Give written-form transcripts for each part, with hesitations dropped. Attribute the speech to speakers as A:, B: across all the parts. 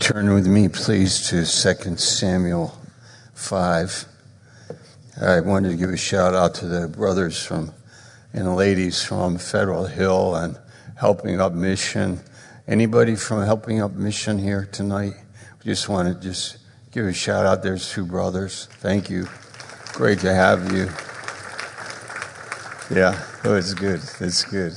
A: Turn with me, please, to 2 Samuel 5. I wanted to give a shout out to the brothers and ladies from Federal Hill and Helping Up Mission. Anybody from Helping Up Mission here tonight? We just want to give a shout out. There's two brothers. Thank you. Great to have you. Yeah, it's good. It's good.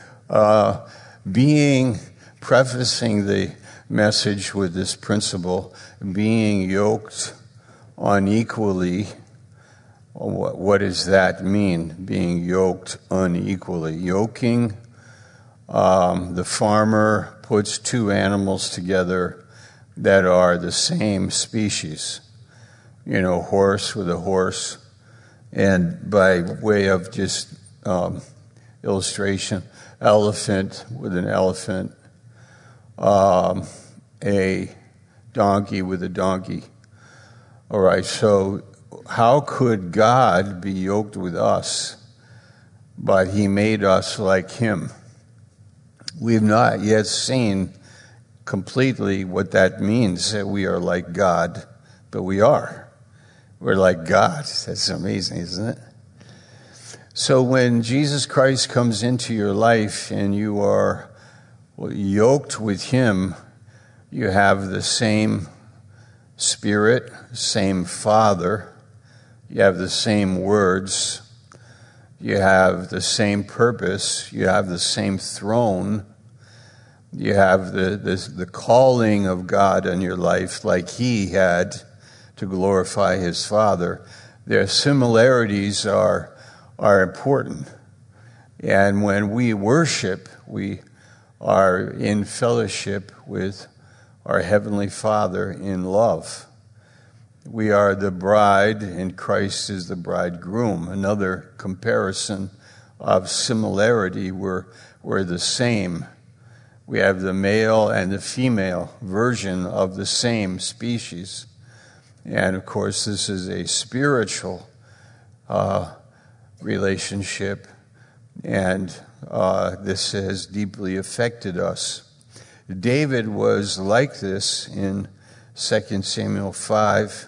A: Prefacing the message with this principle, being yoked unequally. What does that mean, being yoked unequally? Yoking, the farmer puts two animals together that are the same species. Horse with a horse. And by way of just illustration, elephant with an elephant, a donkey with a donkey. All right, so how could God be yoked with us, but he made us like him? We've not yet seen completely what that means, that we are like God, but we are. We're like God. That's amazing, isn't it? So when Jesus Christ comes into your life and you are yoked with him, you have the same Spirit, same Father, you have the same words, you have the same purpose, you have the same throne, you have the calling of God in your life like he had to glorify his Father. Their similarities are important. And when we worship, we are in fellowship with our Heavenly Father in love. We are the bride, and Christ is the bridegroom. Another comparison of similarity, we're the same. We have the male and the female version of the same species. And of course, this is a spiritual relationship, and this has deeply affected us. David was like this in 2 Samuel 5.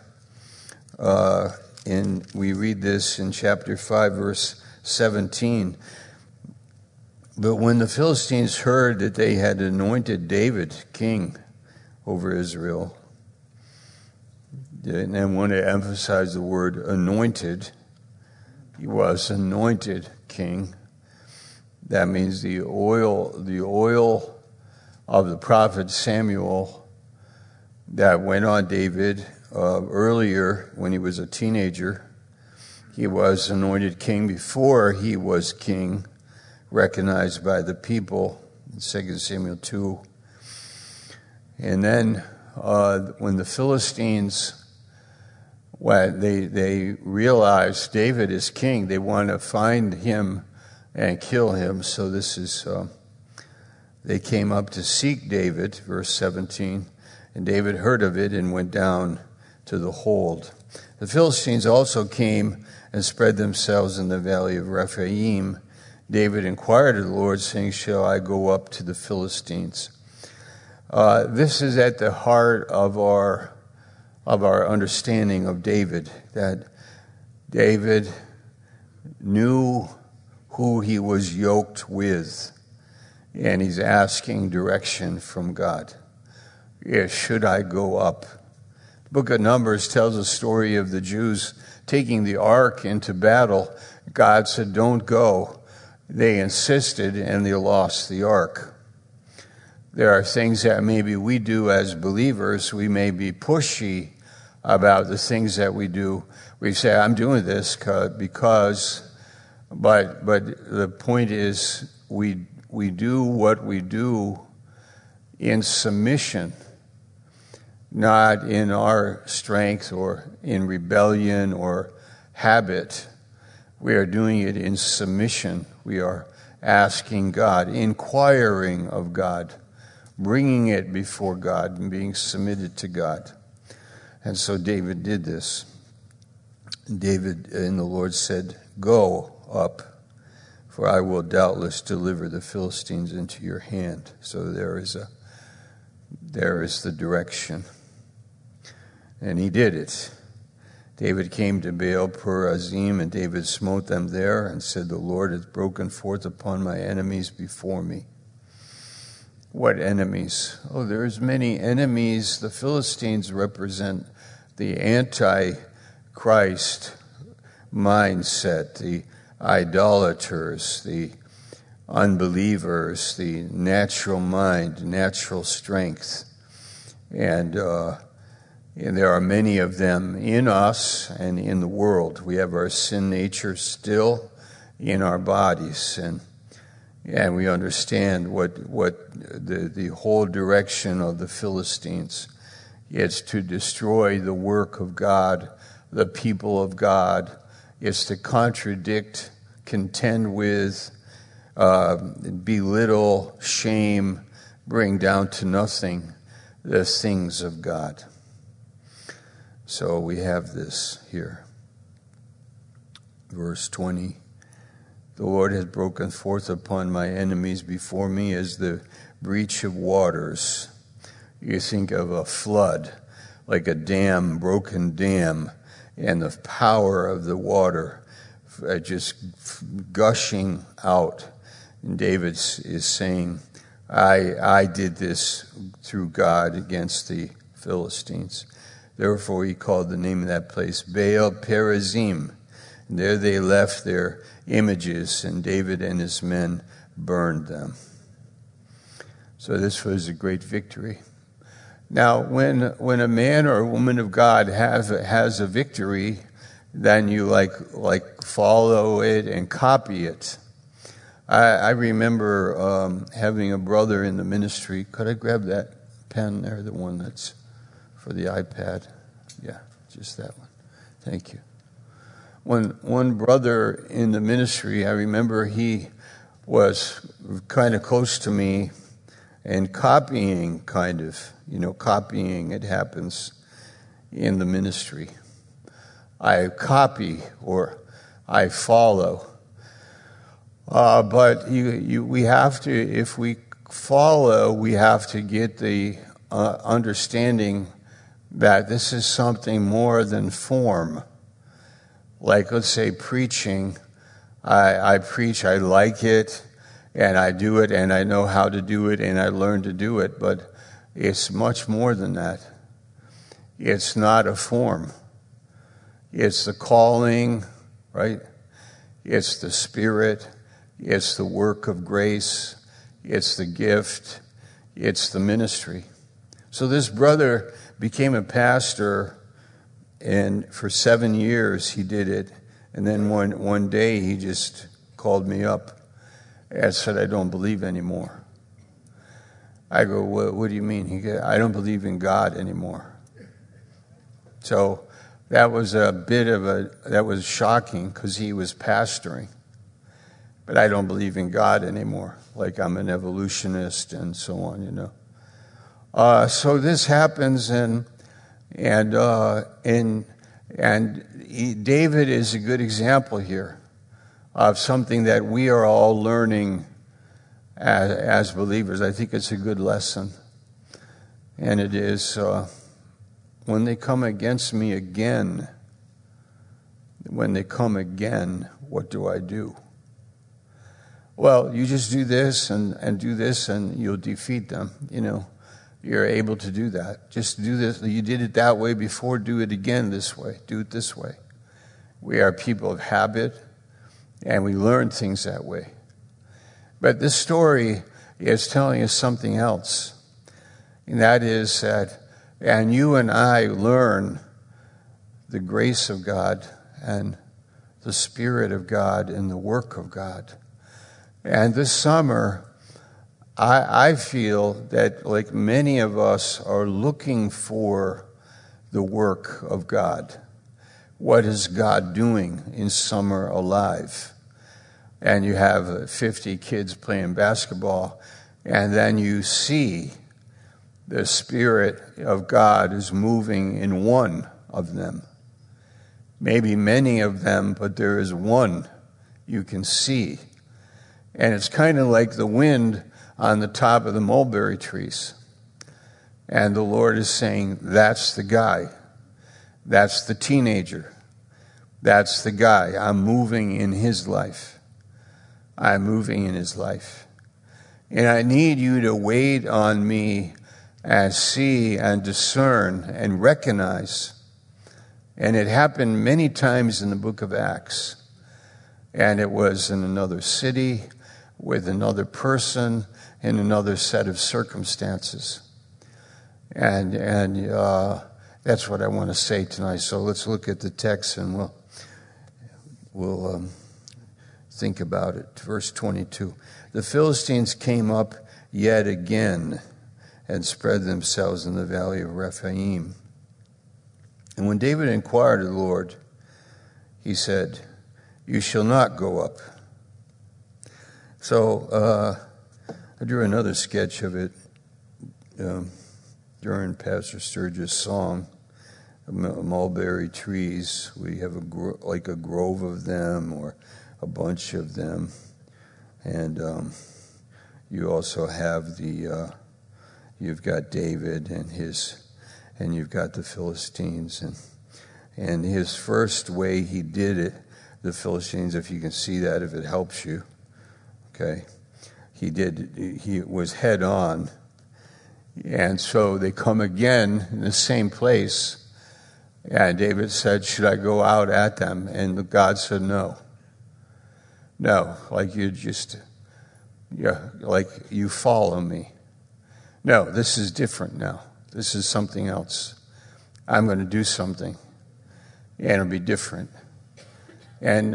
A: We read this in chapter 5, verse 17. But when the Philistines heard that they had anointed David king over Israel, and I want to emphasize the word anointed. He was anointed king. That means the oil of the prophet Samuel that went on David earlier when he was a teenager. He was anointed king before he was king, recognized by the people in 2 Samuel 2. And then when the Philistines, they realized David is king, they want to find him and kill him. So this is, they came up to seek David, verse 17, and David heard of it and went down to the hold. The Philistines also came and spread themselves in the valley of Rephaim. David inquired of the Lord, saying, shall I go up to the Philistines? This is at the heart of our understanding of David, that David knew who he was yoked with, and he's asking direction from God. Should I go up? The book of Numbers tells a story of the Jews taking the ark into battle. God said, don't go. They insisted, and they lost the ark. There are things that maybe we do as believers. We may be pushy about the things that we do. We say, I'm doing this because, but the point is we do what we do in submission, not in our strength or in rebellion or habit. We are doing it in submission. We are asking God, inquiring of God, bringing it before God and being submitted to God. And so David did this. David and the Lord said, go up, for I will doubtless deliver the Philistines into your hand. So there is there is the direction. And he did it. David came to Baal Perazim, and David smote them there and said, the Lord has broken forth upon my enemies before me. What enemies? Oh, there's many enemies. The Philistines represent the anti-Christ mindset, the idolaters, the unbelievers, the natural mind, natural strength. And there are many of them in us and in the world. We have our sin nature still in our bodies, and we understand what the whole direction of the Philistines is: to destroy the work of God, the people of God. It's to contradict, contend with, belittle, shame, bring down to nothing the things of God. So we have this here. Verse 20. The Lord has broken forth upon my enemies before me as the breach of waters. You think of a flood, like a dam, broken dam, and the power of the water just gushing out. And David is saying, I did this through God against the Philistines. Therefore he called the name of that place Baal Perazim. And there they left their images, and David and his men burned them. So this was a great victory. Now, when a man or a woman of God has a victory, then you like follow it and copy it. I remember having a brother in the ministry. Could I grab that pen there, the one that's for the iPad? Yeah, just that one. Thank you. One brother in the ministry, I remember he was kind of close to me and copying, copying. It happens in the ministry. I copy or I follow. But we have to, if we follow, we have to get the understanding that this is something more than form. Like, let's say, preaching. I preach, I like it, and I do it, and I know how to do it, and I learn to do it, but it's much more than that. It's not a form. It's the calling, right? It's the Spirit. It's the work of grace. It's the gift. It's the ministry. So this brother became a pastor, and for 7 years he did it. And then one day he just called me up and said, I don't believe anymore. I go, what do you mean? He goes, I don't believe in God anymore. So that was that was shocking because he was pastoring. But I don't believe in God anymore. Like I'm an evolutionist and so on, So this happens, and David is a good example here of something that we are all learning as believers. I think it's a good lesson. And it is, when they come against me again, what do I do? Well, you just do this and do this and you'll defeat them, You're able to do that. Just do this. You did it that way before. Do it again this way. Do it this way. We are people of habit, and we learn things that way. But this story is telling us something else. And that is that, and you and I learn the grace of God and the Spirit of God and the work of God. And this summer, I feel that, like many of us, are looking for the work of God. What is God doing in Summer Alive? And you have 50 kids playing basketball, and then you see the Spirit of God is moving in one of them. Maybe many of them, but there is one you can see. And it's kind of like the wind on the top of the mulberry trees. And the Lord is saying, that's the guy. That's the teenager. That's the guy. I'm moving in his life. I'm moving in his life. And I need you to wait on me and see and discern and recognize. And it happened many times in the book of Acts. And it was in another city with another person in another set of circumstances. And that's what I want to say tonight. So let's look at the text and we'll think about it. Verse 22. The Philistines came up yet again and spread themselves in the valley of Rephaim. And when David inquired of the Lord, he said, you shall not go up. So I drew another sketch of it during Pastor Sturgis' song, mulberry trees. We have like a grove of them or a bunch of them. And you also have you've got David and you've got the Philistines. And his first way he did it, the Philistines, if you can see that, if it helps you, okay, he was head on. And so they come again in the same place. And David said, should I go out at them? And God said, no. No, like like you follow me. No, this is different now. This is something else. I'm going to do something. And it'll be different. And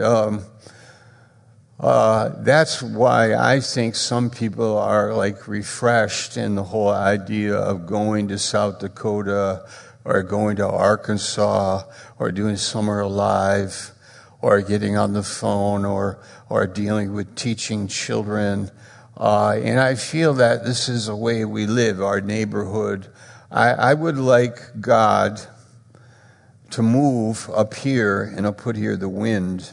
A: that's why I think some people are like refreshed in the whole idea of going to South Dakota or going to Arkansas or doing Summer Alive or getting on the phone or dealing with teaching children. And I feel that this is a way we live, our neighborhood. I would like God to move up here, and I'll put here the wind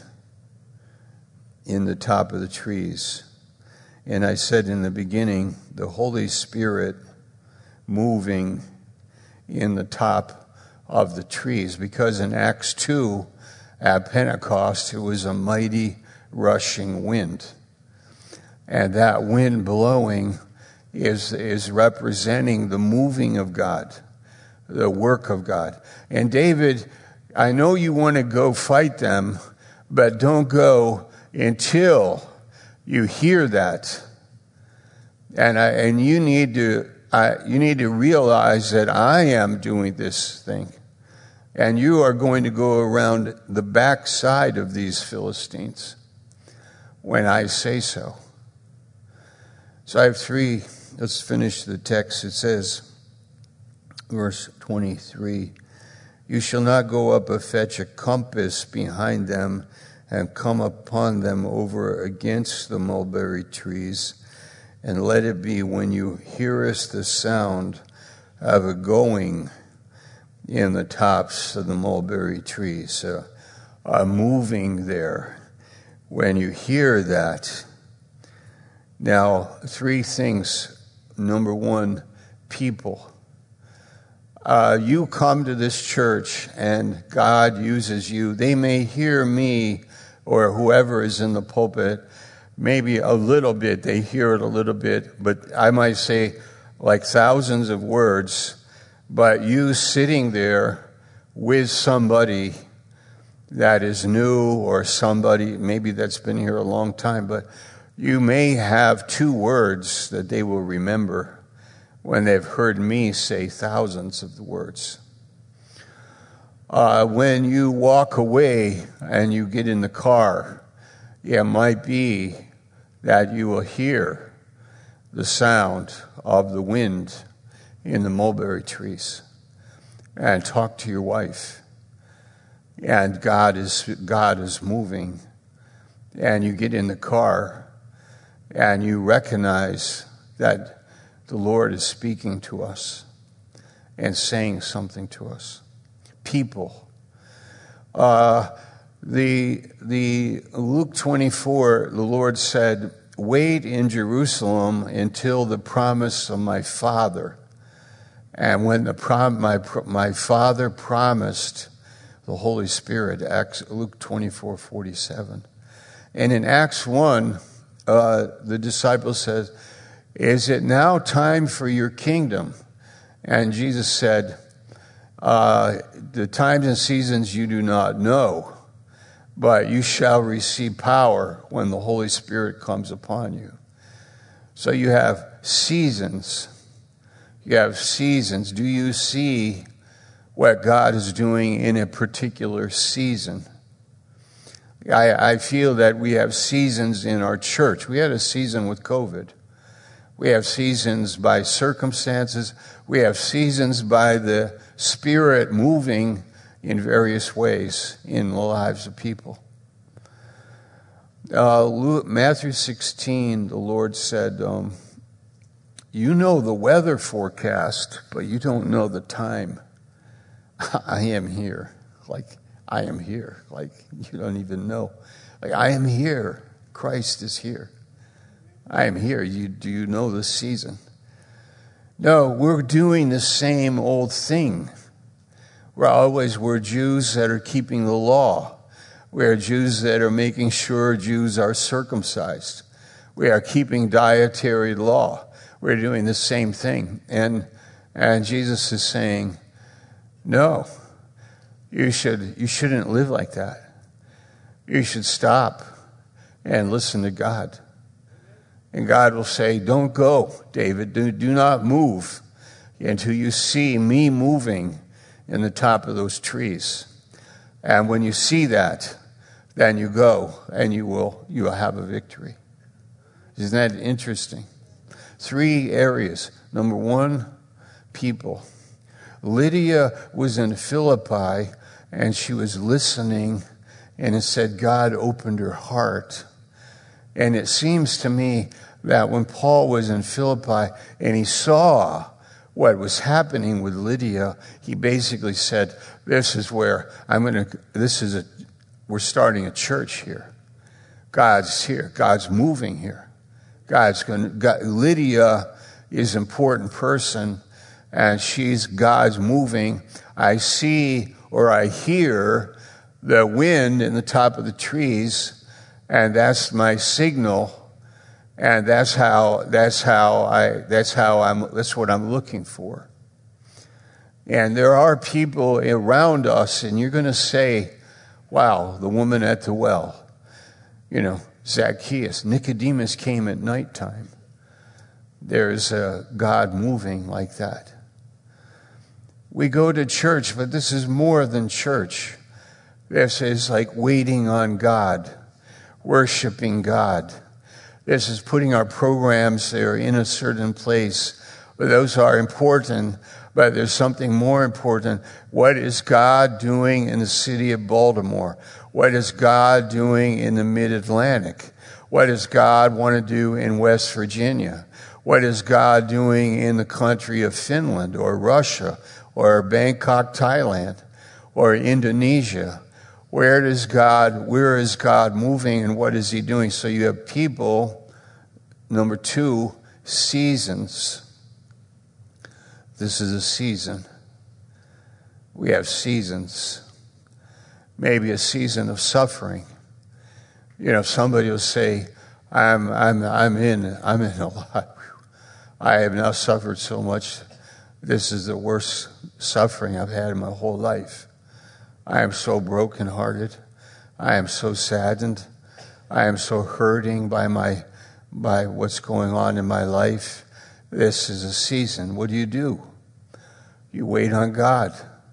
A: in the top of the trees. And I said in the beginning, the Holy Spirit moving in the top of the trees, because in Acts 2 at Pentecost, it was a mighty rushing wind. And that wind blowing is representing the moving of God, the work of God. And David, I know you want to go fight them, but don't go until you hear that. And you need to realize that I am doing this thing. And you are going to go around the backside of these Philistines when I say so. So I have three. Let's finish the text. It says, verse 23, you shall not go up and fetch a compass behind them and come upon them over against the mulberry trees. And let it be when you hearest the sound of a going in the tops of the mulberry trees, moving there. When you hear that, now, three things. Number one, people. You come to this church and God uses you. They may hear me or whoever is in the pulpit, maybe a little bit. They hear it a little bit, but I might say like thousands of words. But you sitting there with somebody that is new or somebody maybe that's been here a long time, but you may have 2 words that they will remember when they've heard me say thousands of the words. When you walk away and you get in the car, it might be that you will hear the sound of the wind in the mulberry trees and talk to your wife. And God is moving. And you get in the car and you recognize that the Lord is speaking to us and saying something to us. People. The Luke 24, the Lord said, wait in Jerusalem until the promise of my Father And when my Father promised the Holy Spirit, Luke 24:47. And in Acts 1, the disciple says, "Is it now time for your kingdom?" And Jesus said, "The times and seasons you do not know, but you shall receive power when the Holy Spirit comes upon you." So you have seasons. You have seasons. Do you see what God is doing in a particular season? I feel that we have seasons in our church. We had a season with COVID. We have seasons by circumstances. We have seasons by the Spirit moving in various ways in the lives of people. Matthew 16, the Lord said, "You know the weather forecast, but you don't know the time. I am here." Like, I am here. Like, you don't even know. Like, I am here. Christ is here. I am here. Do you know the season? No, we're doing the same old thing. We're Jews that are keeping the law. We're Jews that are making sure Jews are circumcised. We are keeping dietary law. We're doing the same thing. And Jesus is saying, no, you shouldn't live like that. You should stop and listen to God. And God will say, "Don't go, David. Do not move until you see me moving in the top of those trees. And when you see that, then you go and you will have a victory." Isn't that interesting? 3 areas. Number 1, people. Lydia was in Philippi and she was listening, and it said God opened her heart. And it seems to me that when Paul was in Philippi and he saw what was happening with Lydia, he basically said, "This is where we're starting a church here. God's here. God's moving here. Lydia is an important person, and God's moving. I see or I hear the wind in the top of the trees, and that's my signal, and that's what I'm looking for." And there are people around us, and you're going to say, "Wow, the woman at the well, Zacchaeus, Nicodemus came at nighttime." There's a God moving like that. We go to church, but this is more than church. This is like waiting on God, worshiping God. This is putting our programs there in a certain place. But those are important, but there's something more important. What is God doing in the city of Baltimore? What is God doing in the Mid-Atlantic? What does God want to do in West Virginia? What is God doing in the country of Finland or Russia or Bangkok, Thailand, or Indonesia? Where is God moving, and what is he doing? So you have people. Number 2, seasons. This is a season. We have seasons. Maybe a season of suffering. Somebody will say, I'm in a lot. I have now suffered so much. This is the worst suffering I've had in my whole life. I am so brokenhearted. I am so saddened. I am so hurting by what's going on in my life. This is a season. What do? You wait on God.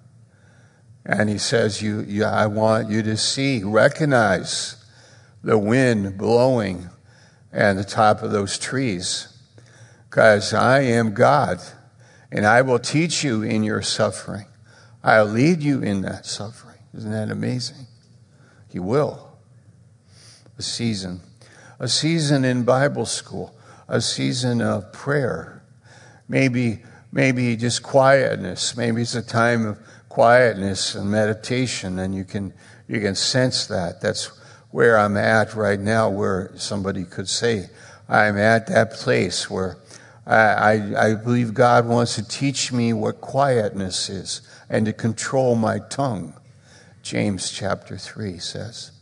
A: And he says, I want you to recognize the wind blowing and the top of those trees. Because I am God, and I will teach you in your suffering. I'll lead you in that suffering. Isn't that amazing? He will. A season in Bible school, a season of prayer. Maybe just quietness. Maybe it's a time of quietness and meditation, and you can sense that. That's where I'm at right now, where somebody could say, I'm at that place where I believe God wants to teach me what quietness is and to control my tongue, James chapter 3 says.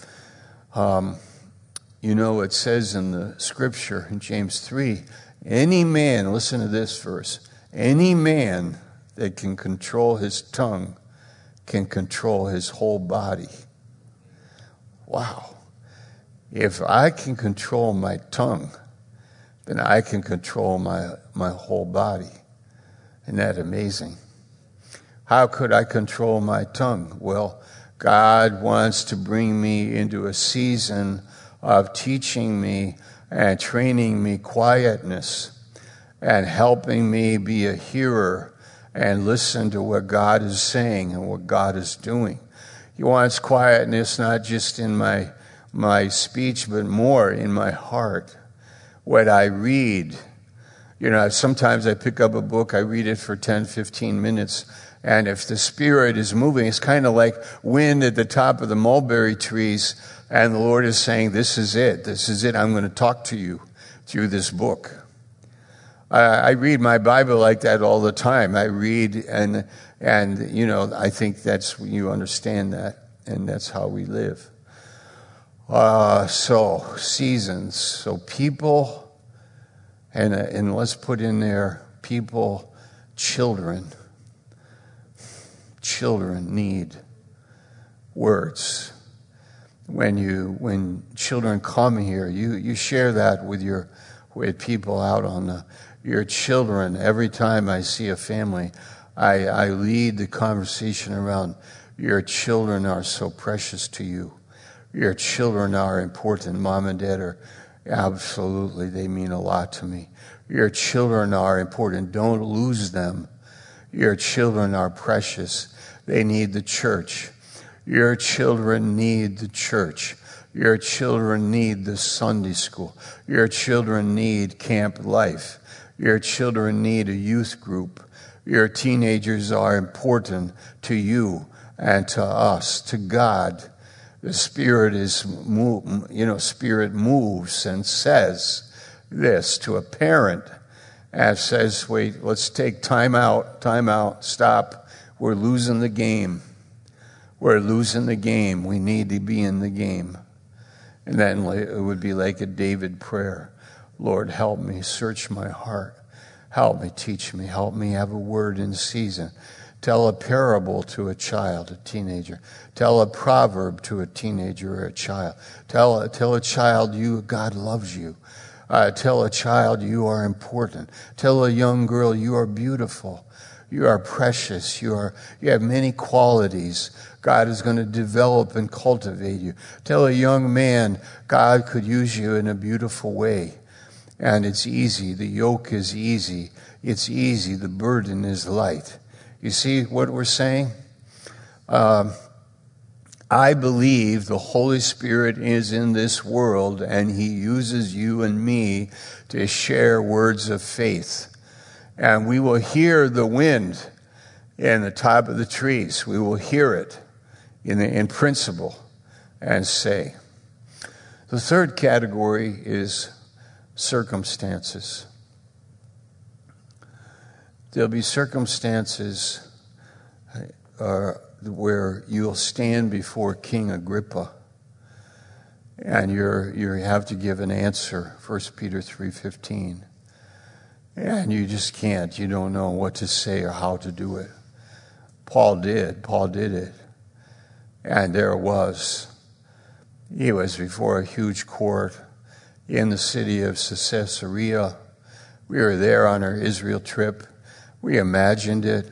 A: It says in the scripture in James 3, any man, listen to this verse, any man that can control his tongue can control his whole body. Wow. If I can control my tongue, then I can control my whole body. Isn't that amazing? How could I control my tongue? Well, God wants to bring me into a season of teaching me and training me quietness and helping me be a hearer and listen to what God is saying and what God is doing. He wants quietness not just in my speech, but more in my heart. What I read, sometimes I pick up a book, I read it for 10, 15 minutes, and if the Spirit is moving, it's kind of like wind at the top of the mulberry trees, and the Lord is saying, this is it, I'm going to talk to you through this book. I read my Bible like that all the time. I read and I think that's, you understand that, and that's how we live. So seasons, so people, and let's put in there people, children need words. When children come here, you share that with people out on your children. Every time I see a family, I lead the conversation around your children are so precious to you. Your children are important. Mom and Dad are absolutely, they mean a lot to me. Your children are important. Don't lose them. Your children are precious. They need the church. Your children need the church. Your children need the Sunday school. Your children need camp life. Your children need a youth group. Your teenagers are important to you and to us, to God. The Spirit Spirit moves and says this to a parent and says, wait, let's take time out, stop. We're losing the game. We need to be in the game. And then it would be like a David prayer. Lord, help me, search my heart. Help me, teach me, help me have a word in season. Tell a parable to a child, a teenager. Tell a proverb to a teenager or a child. Tell a child God loves you. Tell a child you are important. Tell a young girl you are beautiful. You are precious. You have many qualities. God is going to develop and cultivate you. Tell a young man God could use you in a beautiful way. And it's easy. The yoke is easy. It's easy. The burden is light. You see what we're saying? I believe the Holy Spirit is in this world and He uses you and me to share words of faith. And we will hear the wind in the top of the trees. We will hear it in principle and say. The third category is circumstances. There'll be circumstances where you'll stand before King Agrippa and you have to give an answer, 1 Peter 3:15. And you just can't. You don't know what to say or how to do it. Paul did it. And there it was. He was before a huge court in the city of Caesarea. We were there on our Israel trip. We imagined it,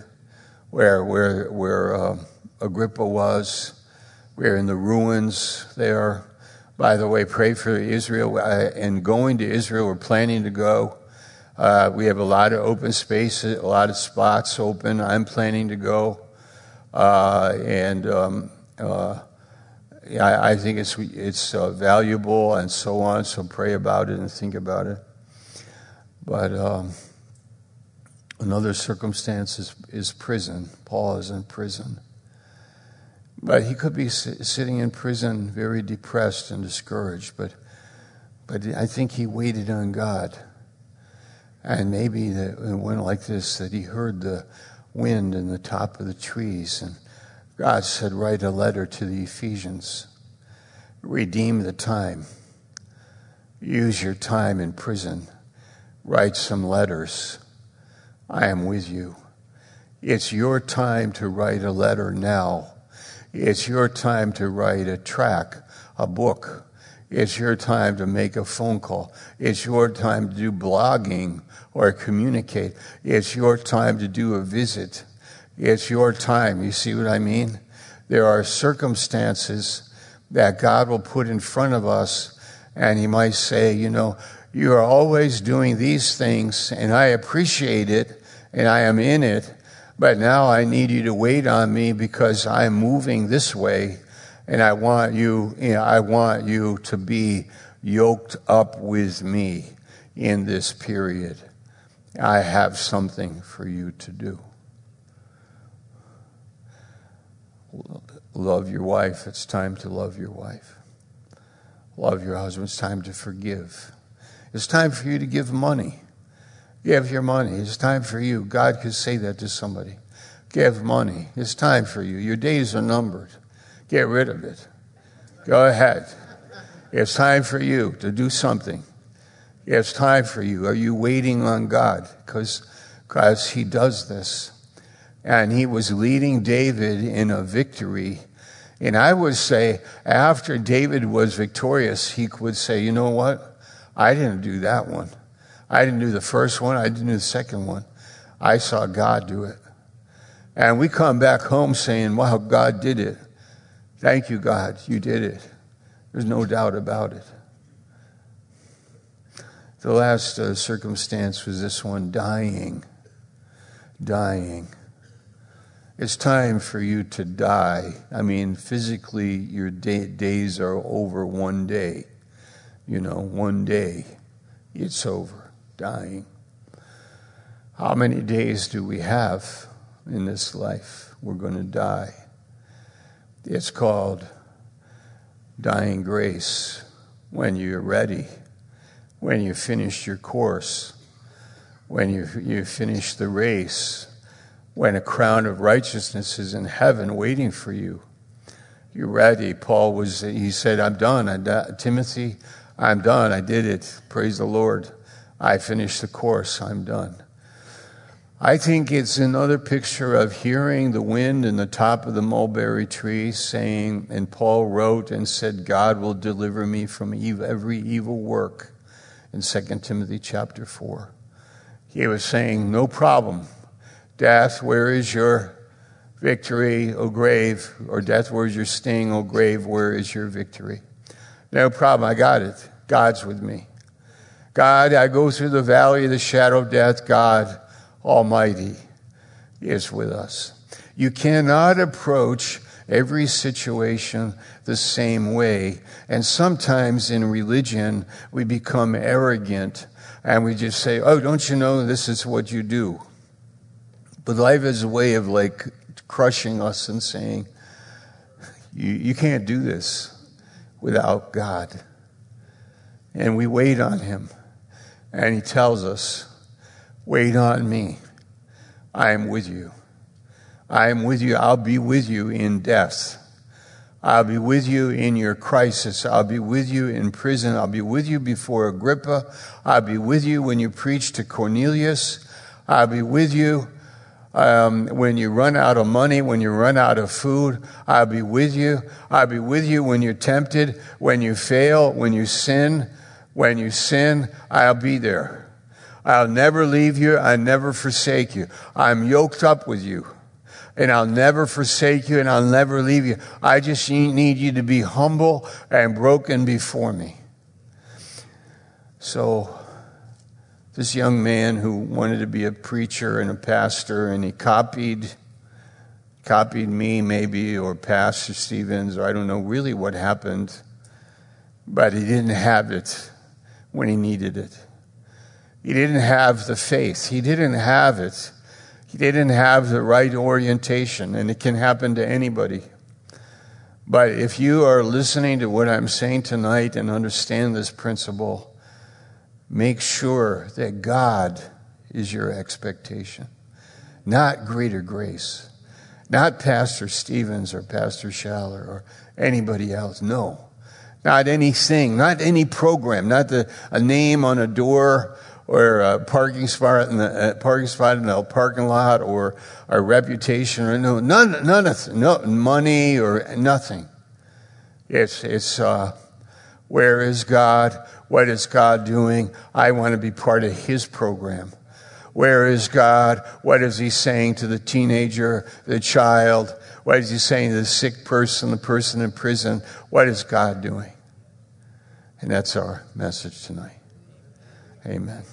A: where Agrippa was. We were in the ruins there. By the way, pray for Israel. And going to Israel, we're planning to go. We have a lot of open space, a lot of spots open. I'm planning to go. I think it's valuable and so on, so pray about it and think about it. But another circumstance is prison. Paul is in prison. But he could be sitting in prison very depressed and discouraged, but I think he waited on God. And maybe it went like this, that he heard the wind in the top of the trees. And God said, write a letter to the Ephesians. Redeem the time. Use your time in prison. Write some letters. I am with you. It's your time to write a letter now. It's your time to write a track, a book. It's your time to make a phone call. It's your time to do blogging or communicate. It's your time to do a visit. It's your time. You see what I mean? There are circumstances that God will put in front of us, and he might say, you are always doing these things, and I appreciate it, and I am in it, but now I need you to wait on me because I'm moving this way, and I want you to be yoked up with me in this period. I have something for you to do. Love your wife. It's time to love your wife. Love your husband. It's time to forgive. It's time for you to give money. Give your money. It's time for you. God could say that to somebody. Give money. It's time for you. Your days are numbered. Get rid of it. Go ahead. It's time for you to do something. It's time for you. Are you waiting on God? Because he does this. And he was leading David in a victory. And I would say, after David was victorious, he would say, you know what? I didn't do that one. I didn't do the first one. I didn't do the second one. I saw God do it. And we come back home saying, wow, God did it. Thank you, God. You did it. There's no doubt about it. The last circumstance was this one, dying. Dying. It's time for you to die. I mean, physically, your days are over one day. One day, it's over. Dying. How many days do we have in this life? We're going to die. It's called dying grace. When you're ready, when you finished your course, when you finish the race, when a crown of righteousness is in heaven waiting for you. You're ready. He said, I'm done. Timothy, I'm done. I did it. Praise the Lord. I finished the course. I'm done. I think it's another picture of hearing the wind in the top of the mulberry tree saying, and Paul wrote and said, God will deliver me from every evil work in 2 Timothy chapter 4. He was saying, no problem. Death, where is your victory, O grave? Or death, where is your sting, O grave? Where is your victory? No problem. I got it. God's with me. God, I go through the valley of the shadow of death. God Almighty is with us. You cannot approach every situation the same way. And sometimes in religion, we become arrogant and we just say, oh, don't you know this is what you do? But life is a way of crushing us and saying, you can't do this without God. And we wait on him. And he tells us, wait on me. I am with you. I am with you. I'll be with you in death. I'll be with you in your crisis. I'll be with you in prison. I'll be with you before Agrippa. I'll be with you when you preach to Cornelius. I'll be with you when you run out of money, when you run out of food. I'll be with you. I'll be with you when you're tempted, when you fail, when you sin. When you sin, I'll be there. I'll never leave you. I'll never forsake you. I'm yoked up with you. And I'll never forsake you and I'll never leave you. I just need you to be humble and broken before me. So, this young man who wanted to be a preacher and a pastor, and he copied me maybe, or Pastor Stevens, or I don't know really what happened, but he didn't have it when he needed it. He didn't have the faith. He didn't have it. He didn't have the right orientation, and it can happen to anybody. But if you are listening to what I'm saying tonight and understand this principle, make sure that God is your expectation, not Greater Grace, not Pastor Stevens or Pastor Schaller or anybody else. No, not anything, not any program, not a name on a door or a parking spot in the parking lot, or our reputation, or none of no money or nothing. It's where is God? What is God doing? I want to be part of His program. Where is God? What is He saying to the teenager, the child? What is He saying to the sick person, the person in prison? What is God doing? And that's our message tonight. Amen.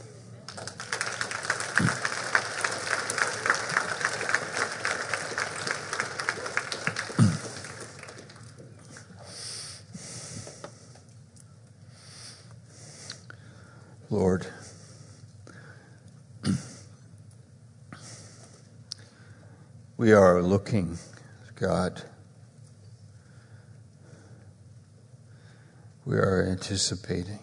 A: Lord, we are looking, God. We are anticipating.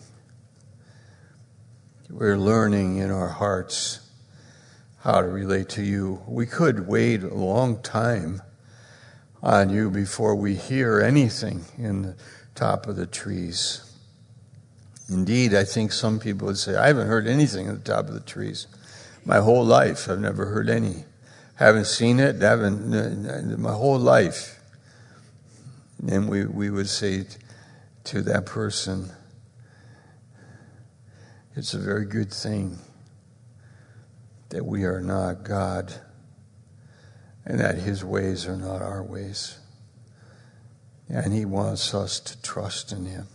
A: We're learning in our hearts how to relate to you. We could wait a long time on you before we hear anything in the top of the trees. Indeed, I think some people would say, I haven't heard anything at the top of the trees. My whole life, I've never heard any. Haven't seen it, my whole life. And we would say to that person, it's a very good thing that we are not God and that His ways are not our ways. And He wants us to trust in Him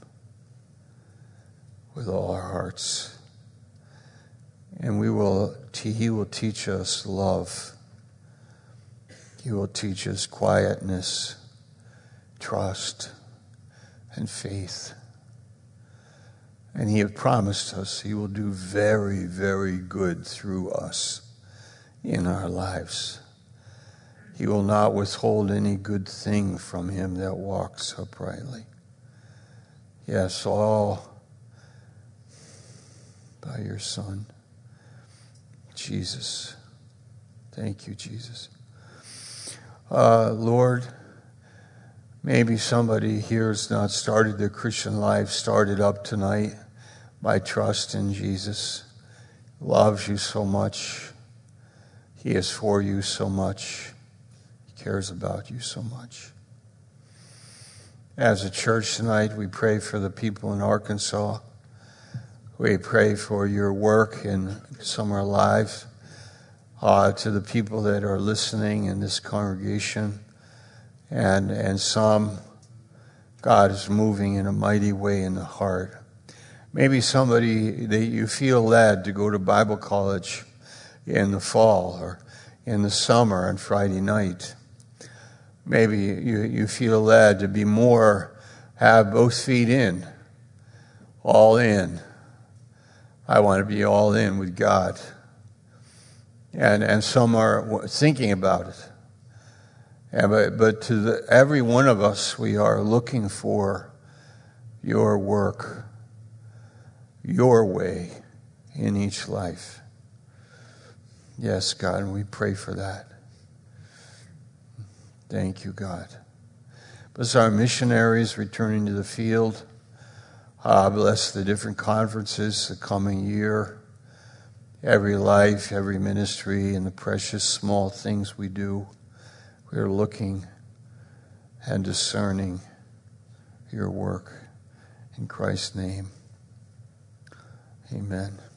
A: with all our hearts. And He will teach us love. He will teach us quietness, trust, and faith. And He has promised us He will do very, very good through us in our lives. He will not withhold any good thing from him that walks uprightly. Yes, all by your Son, Jesus. Thank you, Jesus. Lord, maybe somebody here has not started their Christian life, started up tonight by trust in Jesus. He loves you so much. He is for you so much. He cares about you so much. As a church tonight, we pray for the people in Arkansas. We pray for your work in Summer Alive. To the people that are listening in this congregation. And some, God is moving in a mighty way in the heart. Maybe somebody that you feel led to go to Bible college in the fall or in the summer on Friday night. Maybe you feel led to be more, have both feet in, all in. I want to be all in with God. And some are thinking about it. But to every one of us, we are looking for your work, your way in each life. Yes, God, and we pray for that. Thank you, God. Bless our missionaries returning to the field. Bless the different conferences the coming year. Every life, every ministry, and the precious small things we do. We are looking and discerning your work. In Christ's name, amen.